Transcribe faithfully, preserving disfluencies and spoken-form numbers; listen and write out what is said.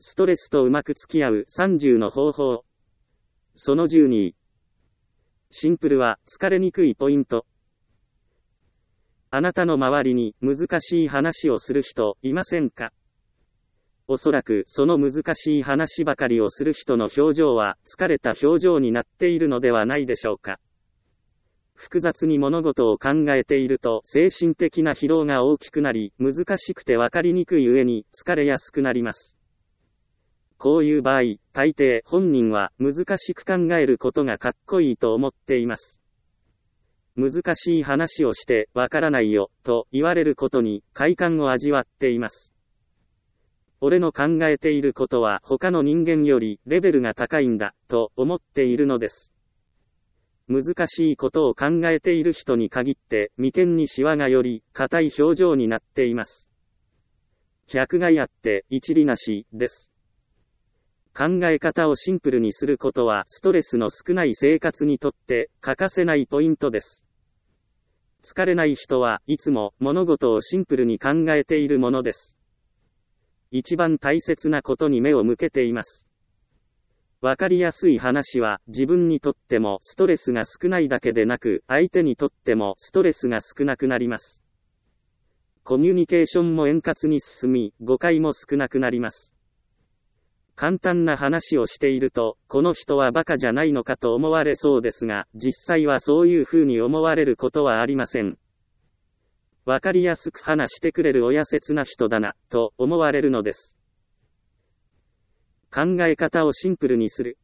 ストレスとうまく付き合うさんじゅうの方法。そのじゅうに。シンプルは疲れにくいポイント。あなたの周りに難しい話をする人いませんか？おそらくその難しい話ばかりをする人の表情は疲れた表情になっているのではないでしょうか。複雑に物事を考えていると精神的な疲労が大きくなり、難しくて分かりにくい上に疲れやすくなります。こういう場合、大抵本人は難しく考えることがかっこいいと思っています。難しい話をしてわからないよと言われることに快感を味わっています。俺の考えていることは他の人間よりレベルが高いんだと思っているのです。難しいことを考えている人に限って眉間にシワがより硬い表情になっています。百害あって一利なしです。考え方をシンプルにすることはストレスの少ない生活にとって欠かせないポイントです。疲れない人はいつも物事をシンプルに考えているものです。一番大切なことに目を向けています。わかりやすい話は自分にとってもストレスが少ないだけでなく、相手にとってもストレスが少なくなります。コミュニケーションも円滑に進み、誤解も少なくなります。簡単な話をしていると、この人はバカじゃないのかと思われそうですが、実際はそういうふうに思われることはありません。わかりやすく話してくれる親切な人だな、と思われるのです。考え方をシンプルにする。